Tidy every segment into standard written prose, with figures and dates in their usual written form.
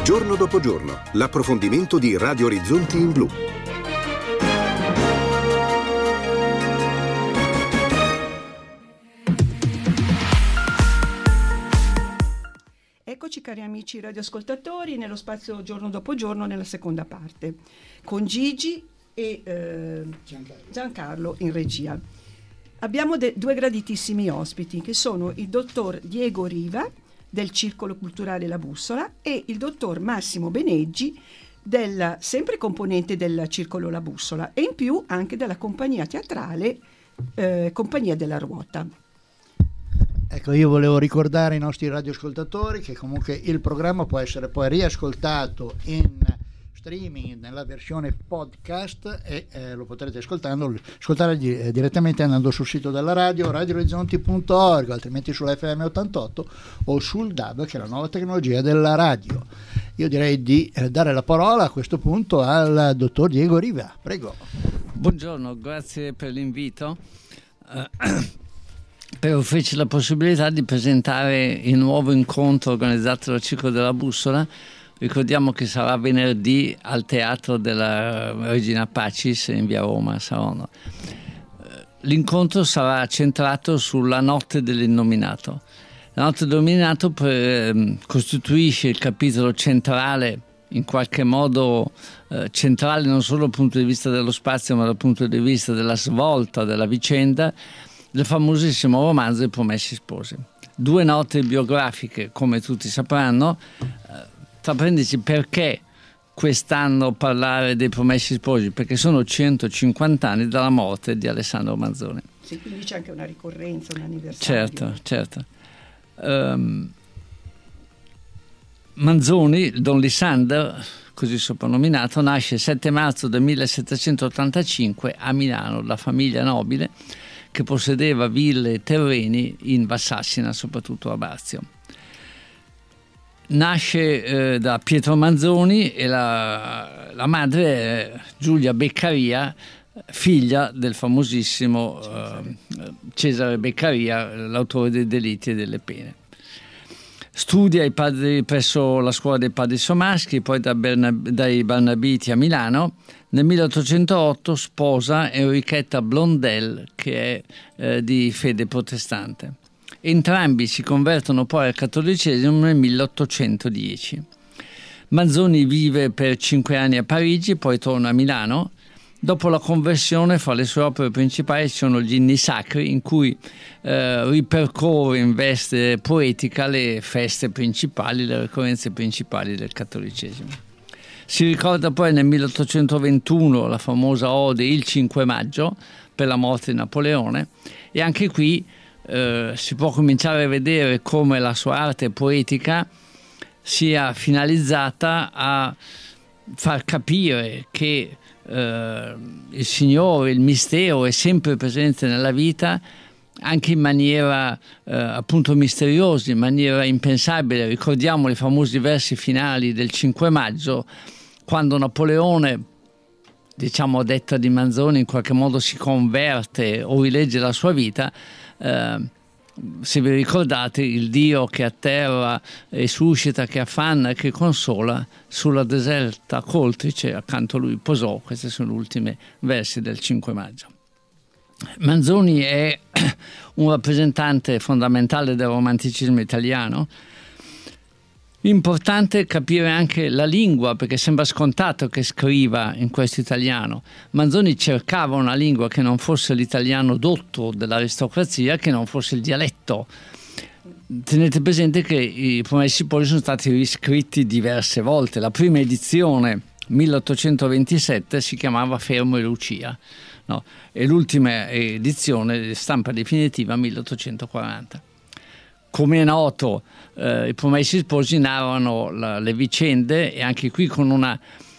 Giorno dopo giorno, l'approfondimento di Radio Orizzonti in blu. Eccoci cari amici radioascoltatori nello spazio Giorno dopo giorno nella seconda parte con Gigi e Giancarlo in regia. Abbiamo due graditissimi ospiti che sono il dottor Diego Riva del Circolo Culturale La Bussola e il dottor Massimo Beneggi, sempre componente del Circolo La Bussola e in più anche della compagnia teatrale Compagnia della Ruota. Ecco, io volevo ricordare ai nostri radioascoltatori che comunque il programma può essere poi riascoltato in streaming nella versione podcast e lo potrete ascoltare direttamente andando sul sito della radio, radioorizzonti.org, altrimenti sull'FM 88 o sul DAB, che è la nuova tecnologia della radio. Io direi di dare la parola a questo punto al dottor Diego Riva. Prego. Buongiorno, grazie per l'invito. Per offrirci la possibilità di presentare il nuovo incontro organizzato dal Circolo della Bussola. Ricordiamo che sarà venerdì al Teatro della Regina Pacis in via Roma, Saronno. L'incontro sarà centrato sulla Notte dell'Innominato. La Notte dell'Innominato costituisce il capitolo centrale, in qualche modo centrale non solo dal punto di vista dello spazio, ma dal punto di vista della svolta della vicenda, del famosissimo romanzo I Promessi Sposi. Due note biografiche, come tutti sapranno. Traprendici perché quest'anno parlare dei Promessi Sposi? Perché sono 150 anni dalla morte di Alessandro Manzoni. Sì, quindi c'è anche una ricorrenza, un anniversario. Certo. Manzoni, Don Lisander, così soprannominato, nasce il 7 marzo del 1785 a Milano, da famiglia nobile che possedeva ville e terreni in Valsassina, soprattutto a Barzio. Nasce da Pietro Manzoni e la madre è Giulia Beccaria, figlia del famosissimo Cesare Beccaria, l'autore dei Delitti e delle Pene. Studia presso la scuola dei Padri Somaschi, poi dai Barnabiti a Milano. Nel 1808 sposa Enrichetta Blondel, che è di fede protestante. Entrambi si convertono poi al cattolicesimo nel 1810. Manzoni vive per 5 anni a Parigi, poi torna a Milano. Dopo la conversione, fra le sue opere principali ci sono gli Inni Sacri, in cui ripercorre in veste poetica le feste principali, le ricorrenze principali del cattolicesimo. Si ricorda poi nel 1821 la famosa ode Il 5 maggio per la morte di Napoleone, e anche qui si può cominciare a vedere come la sua arte poetica sia finalizzata a far capire che il Signore, il mistero è sempre presente nella vita, anche in maniera appunto misteriosa, in maniera impensabile. Ricordiamo i famosi versi finali del 5 maggio, quando Napoleone, diciamo a detta di Manzoni, in qualche modo si converte o rilegge la sua vita. Se vi ricordate, il Dio che atterra e suscita, che affanna e che consola, sulla deserta coltrice accanto a lui posò. Questi sono gli ultimi versi del 5 maggio. Manzoni è un rappresentante fondamentale del romanticismo italiano. Importante capire anche la lingua, perché sembra scontato che scriva in questo italiano. Manzoni cercava una lingua che non fosse l'italiano dotto dell'aristocrazia, che non fosse il dialetto. Tenete presente che i Promessi Sposi sono stati riscritti diverse volte. La prima edizione, 1827, si chiamava Fermo e Lucia, no? E l'ultima edizione, stampa definitiva, 1840. Come è noto, i Promessi Sposi narrano le vicende, e anche qui con una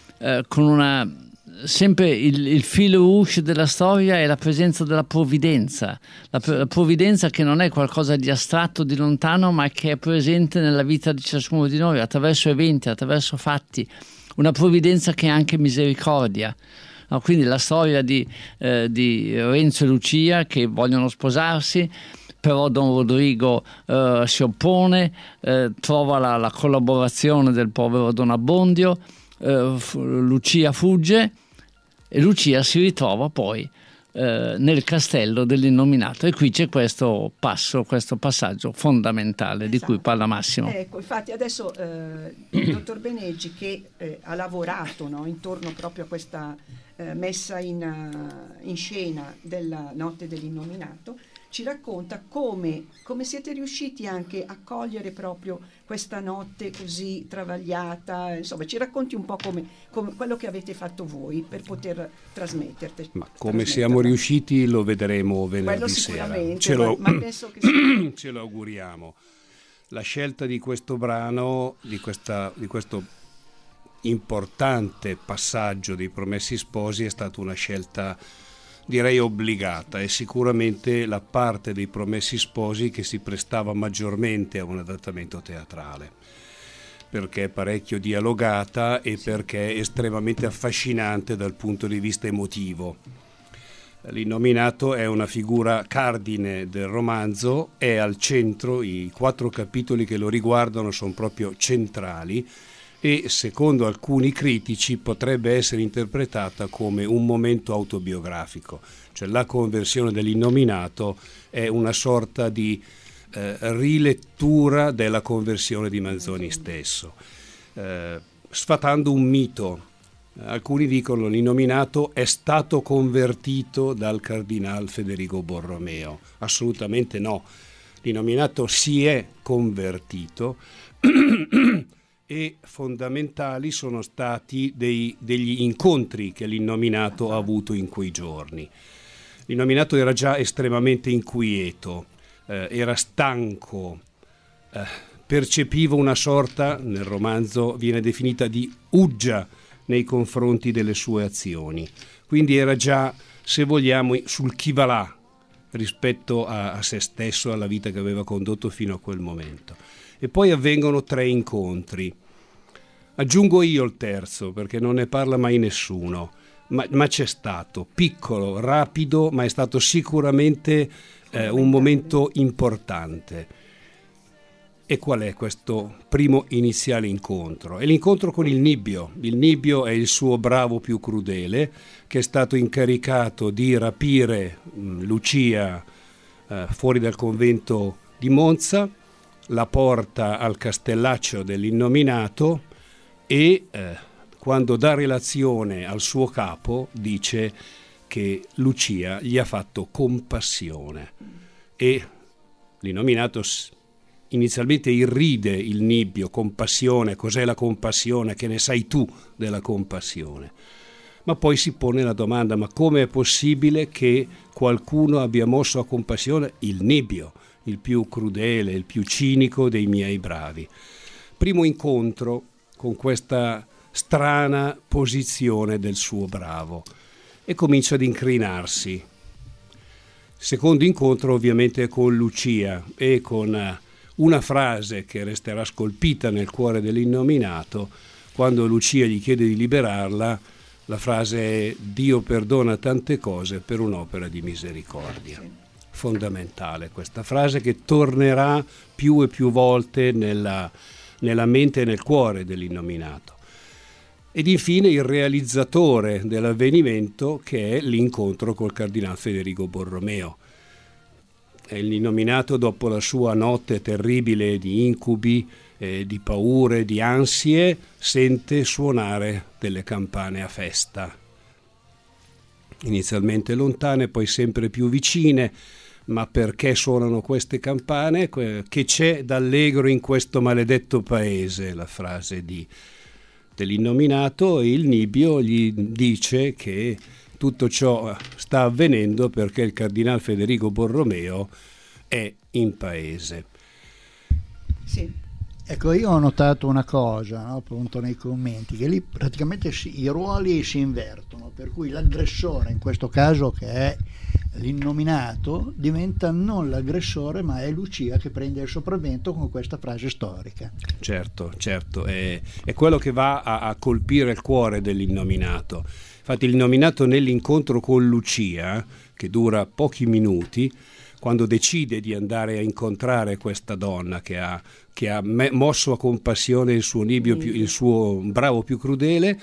sempre il fil rouge della storia è la presenza della provvidenza, la provvidenza che non è qualcosa di astratto, di lontano, ma che è presente nella vita di ciascuno di noi attraverso eventi, attraverso fatti, una provvidenza che è anche misericordia. No, quindi la storia di Renzo e Lucia che vogliono sposarsi, però Don Rodrigo si oppone, trova la collaborazione del povero Don Abbondio, Lucia fugge e Lucia si ritrova poi nel castello dell'innominato, e qui c'è questo passaggio fondamentale, di cui parla Massimo. Ecco, infatti adesso il dottor Beneggi, che ha lavorato, no, intorno proprio a questa messa in scena della notte dell'innominato, ci racconta come siete riusciti anche a cogliere proprio questa notte così travagliata. Insomma, ci racconti un po' come quello che avete fatto voi per poter trasmetterti. Ma come siamo riusciti lo vedremo venerdì sera. Ma penso che ce lo auguriamo. La scelta di questo brano, di questo importante passaggio dei Promessi Sposi, è stata una scelta, direi, obbligata, e sicuramente la parte dei Promessi Sposi che si prestava maggiormente a un adattamento teatrale, perché è parecchio dialogata e perché è estremamente affascinante dal punto di vista emotivo. L'Innominato è una figura cardine del romanzo, è al centro, i 4 capitoli che lo riguardano sono proprio centrali, e secondo alcuni critici potrebbe essere interpretata come un momento autobiografico, cioè la conversione dell'Innominato è una sorta di rilettura della conversione di Manzoni stesso, sfatando un mito. Alcuni dicono l'Innominato è stato convertito dal cardinal Federico Borromeo. Assolutamente no, l'Innominato si è convertito e fondamentali sono stati degli incontri che l'Innominato ha avuto in quei giorni. L'Innominato era già estremamente inquieto, era stanco, percepiva una sorta, nel romanzo viene definita, di uggia nei confronti delle sue azioni. Quindi era già, se vogliamo, sul chi va là rispetto a se stesso, alla vita che aveva condotto fino a quel momento. E poi avvengono 3 incontri. Aggiungo io il terzo, perché non ne parla mai nessuno, ma c'è stato, piccolo, rapido, ma è stato sicuramente un momento importante. E qual è questo primo iniziale incontro? È l'incontro con il Nibbio. Il Nibbio è il suo bravo più crudele, che è stato incaricato di rapire Lucia fuori dal convento di Monza, la porta al castellaccio dell'Innominato e quando dà relazione al suo capo dice che Lucia gli ha fatto compassione, e l'Innominato inizialmente irride il Nibbio. Compassione, cos'è la compassione? Che ne sai tu della compassione? Ma poi si pone la domanda: ma come è possibile che qualcuno abbia mosso a compassione il Nibbio, il più crudele, il più cinico dei miei bravi? Primo incontro con questa strana posizione del suo bravo, e comincia ad incrinarsi. Secondo incontro ovviamente con Lucia, e con una frase che resterà scolpita nel cuore dell'Innominato, quando Lucia gli chiede di liberarla. La frase è: Dio perdona tante cose per un'opera di misericordia. Fondamentale questa frase, che tornerà più e più volte nella mente e nel cuore dell'Innominato. Ed infine il realizzatore dell'avvenimento, che è l'incontro col cardinal Federico Borromeo. L'Innominato, dopo la sua notte terribile di incubi, di paure, di ansie, sente suonare delle campane a festa. Inizialmente lontane, poi sempre più vicine. Ma perché suonano queste campane? Che c'è d'allegro in questo maledetto paese? La frase dell'Innominato, e il Nibbio gli dice che tutto ciò sta avvenendo perché il cardinal Federico Borromeo è in paese. Sì. Ecco, io ho notato una cosa, no, appunto nei commenti, che lì praticamente i ruoli si invertono, per cui l'aggressore, in questo caso che è l'Innominato, diventa non l'aggressore ma è Lucia che prende il sopravvento con questa frase storica. Certo, è quello che va a colpire il cuore dell'Innominato. Infatti l'Innominato, nell'incontro con Lucia, che dura pochi minuti, quando decide di andare a incontrare questa donna che ha mosso a compassione il suo Nibio, il suo bravo più crudele,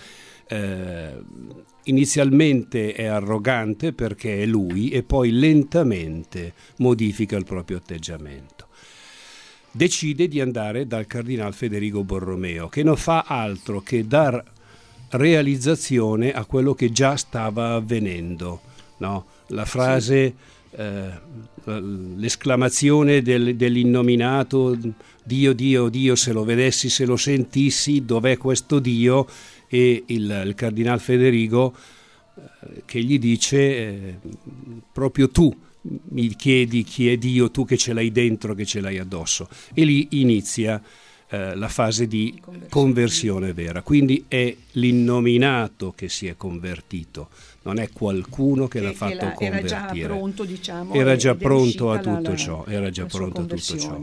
inizialmente è arrogante perché è lui e poi lentamente modifica il proprio atteggiamento. Decide di andare dal cardinal Federigo Borromeo, che non fa altro che dar realizzazione a quello che già stava avvenendo, no? La frase, l'esclamazione dell'innominato: Dio, Dio, Dio, se lo vedessi, se lo sentissi, dov'è questo Dio? E il cardinal Federigo che gli dice proprio tu mi chiedi chi è Dio, tu che ce l'hai dentro, che ce l'hai addosso. E lì inizia la fase di conversione vera. Quindi è l'innominato che si è convertito, non è qualcuno che l'ha fatto convertire. Era già pronto, diciamo. Era già pronto a tutto ciò. Era già pronto a tutto ciò.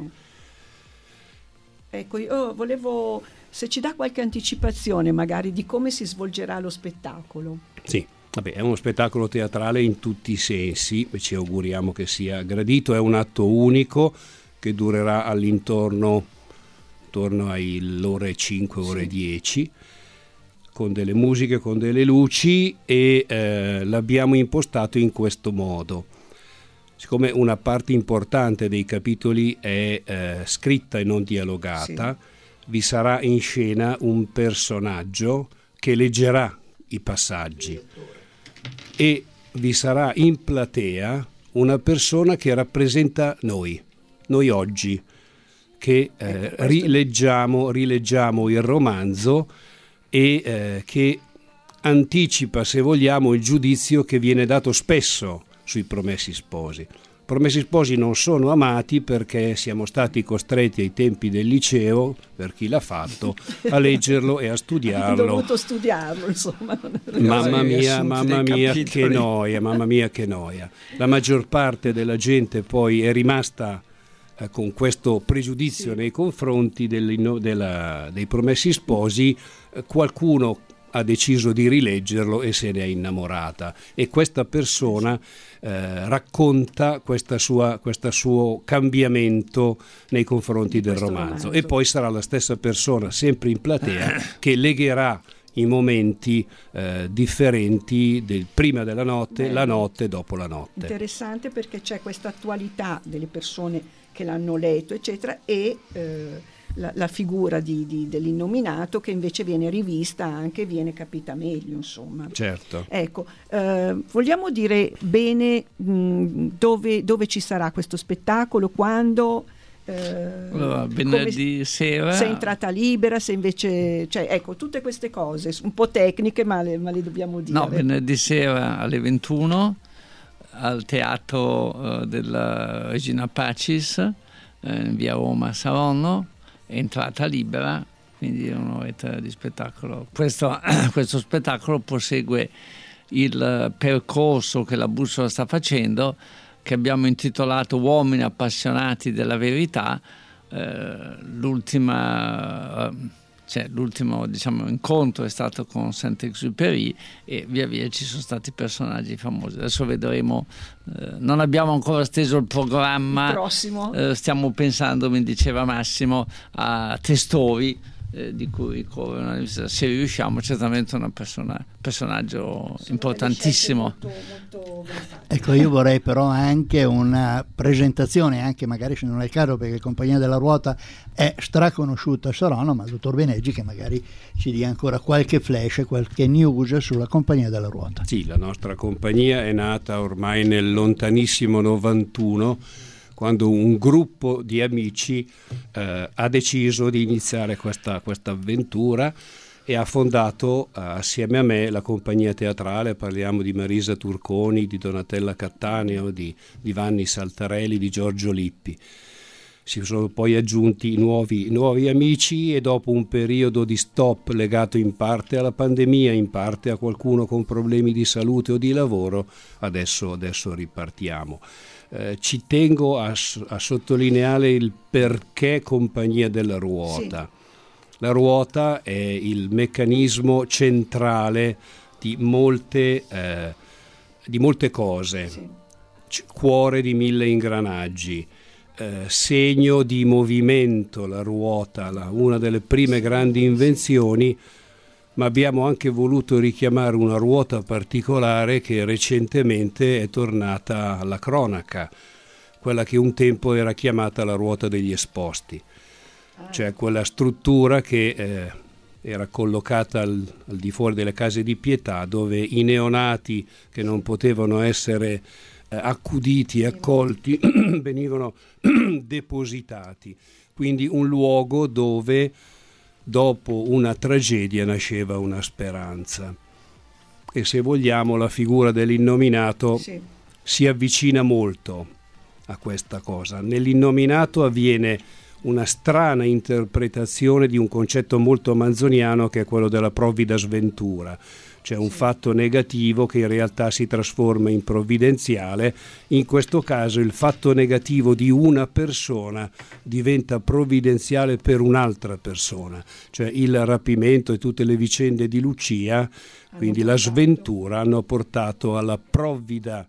Ecco, io volevo, se ci dà qualche anticipazione magari di come si svolgerà lo spettacolo. Sì. Vabbè, è uno spettacolo teatrale in tutti i sensi, ci auguriamo che sia gradito. È un atto unico che durerà intorno ai ore 5, ore 10, con delle musiche, con delle luci, e l'abbiamo impostato in questo modo. Siccome una parte importante dei capitoli è scritta e non dialogata, vi sarà in scena un personaggio che leggerà i passaggi e vi sarà in platea una persona che rappresenta noi oggi, che rileggiamo il romanzo e che anticipa, se vogliamo, il giudizio che viene dato spesso sui Promessi Sposi. Promessi Sposi non sono amati perché siamo stati costretti ai tempi del liceo, per chi l'ha fatto, a leggerlo e a studiarlo. Ho dovuto studiarlo, insomma. Mamma mia che noia. La maggior parte della gente poi è rimasta con questo pregiudizio nei confronti dei Promessi Sposi. Qualcuno ha deciso di rileggerlo e se ne è innamorata, e questa persona racconta questo suo cambiamento nei confronti del romanzo. E poi sarà la stessa persona, sempre in platea, che legherà i momenti differenti del prima della notte, la notte, dopo la notte. Interessante, perché c'è questa attualità delle persone che l'hanno letto, eccetera, e la figura dell'innominato che invece viene rivista, anche viene capita meglio, insomma. Certo. Ecco, vogliamo dire bene dove ci sarà questo spettacolo, quando? Allora, venerdì sera. Se è entrata libera, se invece, cioè, ecco, tutte queste cose un po' tecniche, ma le dobbiamo dire. No, venerdì sera alle 21 al teatro della Regina Pacis, in via Roma Saronno, entrata libera, quindi un'oretta di spettacolo. Questo spettacolo prosegue il percorso che la Bussola sta facendo, che abbiamo intitolato Uomini appassionati della verità. L'ultimo diciamo incontro è stato con Saint-Exupéry, e via via ci sono stati personaggi famosi. Adesso vedremo, non abbiamo ancora steso il programma. Il prossimo. Stiamo pensando, mi diceva Massimo, a Testori, di cui se riusciamo, certamente un personaggio importantissimo. Molto ecco, io vorrei però anche una presentazione, anche magari se non è il caso, perché Compagnia della Ruota è straconosciuta a Saronno, ma il dottor Beneggi che magari ci dia ancora qualche flash, qualche news sulla Compagnia della Ruota. Sì, la nostra compagnia è nata ormai nel lontanissimo 91, quando un gruppo di amici ha deciso di iniziare questa avventura e ha fondato assieme a me la compagnia teatrale. Parliamo di Marisa Turconi, di Donatella Cattaneo, di Vanni Saltarelli, di Giorgio Lippi. Si sono poi aggiunti nuovi amici, e dopo un periodo di stop legato in parte alla pandemia, in parte a qualcuno con problemi di salute o di lavoro, adesso ripartiamo. Ci tengo a sottolineare il perché Compagnia della Ruota. Sì. La ruota è il meccanismo centrale di molte cose. Sì. cuore di 1000 ingranaggi, segno di movimento, la ruota, una delle prime grandi invenzioni, ma abbiamo anche voluto richiamare una ruota particolare che recentemente è tornata alla cronaca, quella che un tempo era chiamata la ruota degli esposti, cioè quella struttura che era collocata al di fuori delle case di pietà, dove i neonati che non potevano essere accuditi e accolti venivano depositati. Quindi un luogo dove dopo una tragedia nasceva una speranza. E se vogliamo la figura dell'innominato si avvicina molto a questa cosa. Nell'innominato avviene una strana interpretazione di un concetto molto manzoniano, che è quello della provvida sventura, cioè un fatto negativo che in realtà si trasforma in provvidenziale. In questo caso il fatto negativo di una persona diventa provvidenziale per un'altra persona, cioè il rapimento e tutte le vicende di Lucia, quindi la sventura, hanno portato alla provvida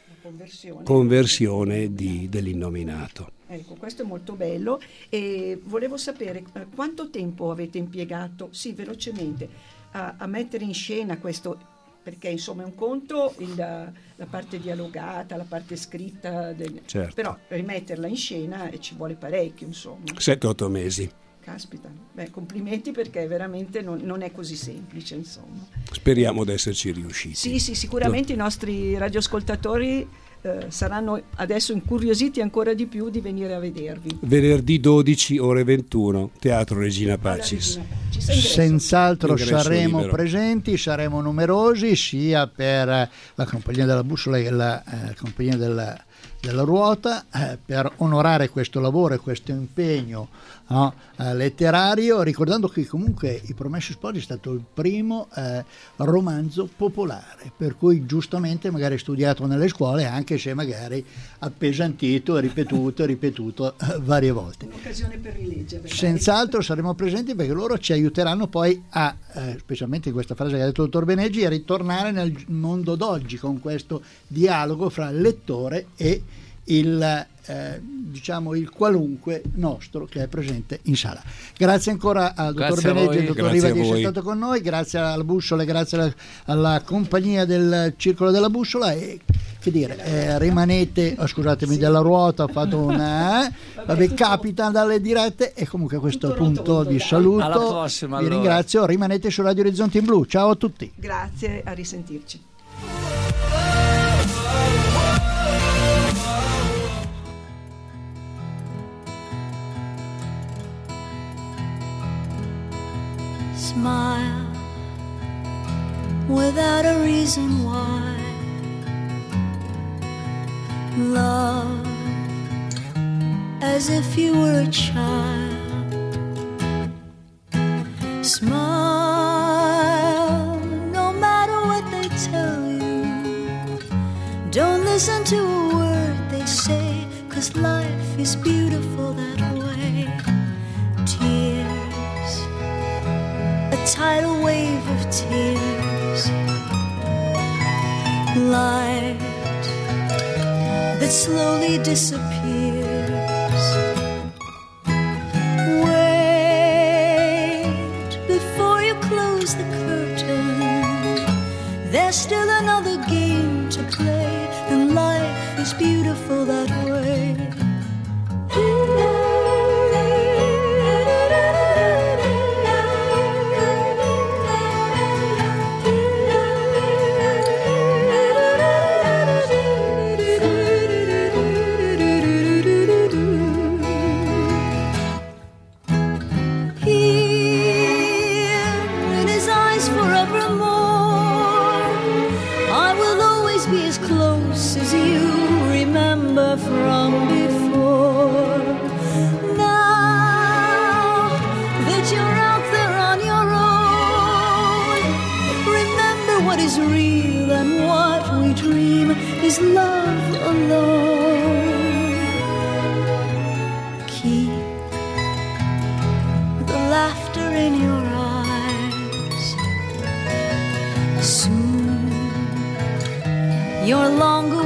conversione dell'innominato. Ecco, questo è molto bello, e volevo sapere quanto tempo avete impiegato, velocemente, a mettere in scena questo, perché insomma è un conto la parte dialogata, la parte scritta, certo. Però rimetterla in scena ci vuole parecchio, insomma. 7-8 mesi. Caspita, complimenti, perché veramente non è così semplice, insomma. Speriamo di esserci riusciti. Sì, sicuramente i nostri radioascoltatori saranno adesso incuriositi ancora di più di venire a vedervi. Venerdì 12 ore 21, Teatro Regina Pacis. Senz'altro saremo libero. Presenti, saremo numerosi, sia per la Compagnia della Bussola che la Compagnia della Ruota, per onorare questo lavoro e questo impegno letterario, ricordando che comunque I Promessi Sposi è stato il primo romanzo popolare, per cui giustamente magari studiato nelle scuole, anche se magari appesantito e ripetuto varie volte. Un'occasione per rileggere. Senz'altro saremo presenti, perché loro ci aiuteranno poi a, specialmente in questa frase che ha detto il dottor Beneggi, a ritornare nel mondo d'oggi con questo dialogo fra il lettore e il qualunque nostro che è presente in sala. Grazie ancora al dottor Beneggi e al dottor Riva di essere stato con noi, grazie alla Bussola e grazie alla compagnia del Circolo della Bussola, e che dire, rimanete, scusatemi, della Ruota, ho fatto una capita dalle dirette, e comunque a questo punto vi saluto, alla prossima, vi ringrazio, rimanete su Radio Orizzonti in Blu, ciao a tutti. Grazie, a risentirci. Smile without a reason why. Love as if you were a child. Smile no matter what they tell you. Don't listen to a word they say, 'cause life is beautiful that way. Tears, a tidal wave of tears, light that slowly disappears. Wait before you close the curtain. There's still another game to play, and life is beautiful that way. From before, now that you're out there on your own, remember what is real, and what we dream is love alone. Keep the laughter in your eyes. Soon your long